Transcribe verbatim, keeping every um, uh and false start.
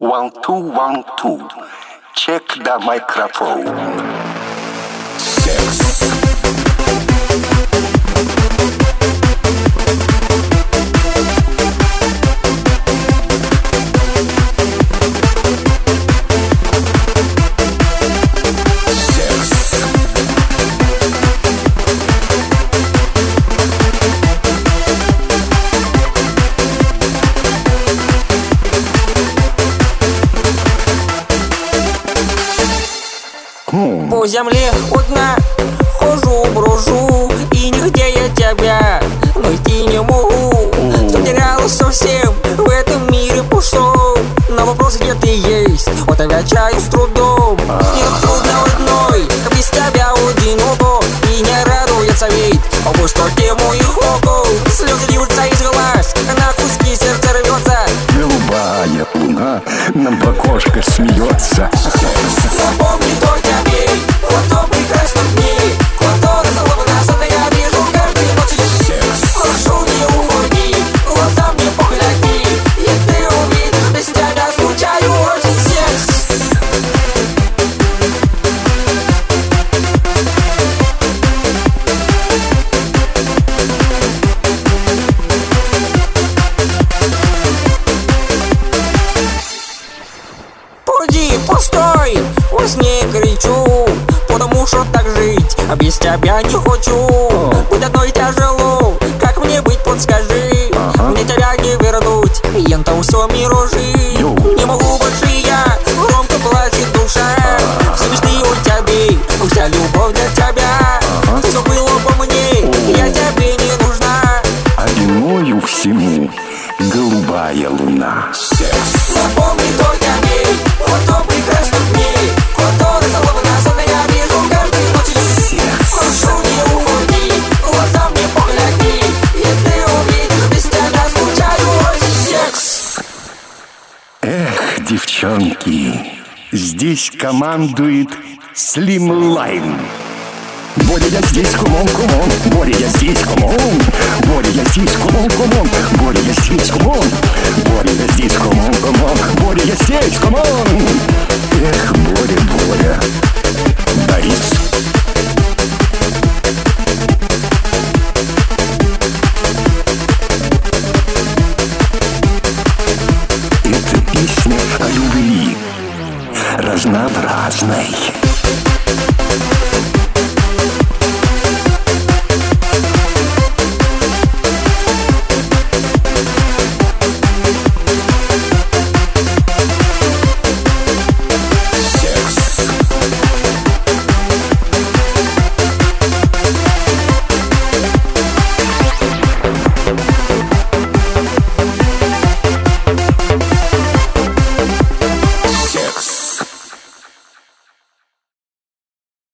One, two, one, two. Check the microphone. Секс. По земле одна хожу, брожу, и нигде я тебя найти не могу. Потерялась совсем, в этом мире пошел. На вопрос, где ты есть, вот отвечаю с трудом. Мне так трудно одной, без тебя одиноко, и не радуется вид о пустоте моих окол. Слезы льются из глаз, на куски сердце рвется. Голубая луна нам в окошко смеется. Напомни только мне о том прекрасном дне, который словно нас, это я вижу каждой ночью. Секс. Прошу, не уходи, глаза мне погляди, и ты увидишь, без тебя скучаю очень. Секс. Пойди, постой, во сне кричу, потому что так жить, а без тебя не хочу. Быть одной тяжело, как мне быть, подскажи. Мне тебя не вернуть, ента все миражи. Не могу больше я, громко плачет душа. Все мечты о тебе, вся любовь для тебя. Ты забыл обо мне, я тебе не нужна. А виною всему голубая луна. Секс. Напомни только мне о том прекрасном дне, который словно нас, это я вижу каждой ночью. Прошу, не уходи, глаза мне погляди, и ты увидишь, без тебя скучаю очень. Секс. Эх, девчонки, здесь командует Слимлайн. Боря, я здесь, кумон, кумон. Боря, я здесь, кумон. Боря, я здесь, кумон, кумон. Боря, я здесь, кумон. Боря, я здесь, кумон, кумон. Боря, я здесь, кумон. Эх, Боря, Боря. Борис. Это песня о любви разнообразной.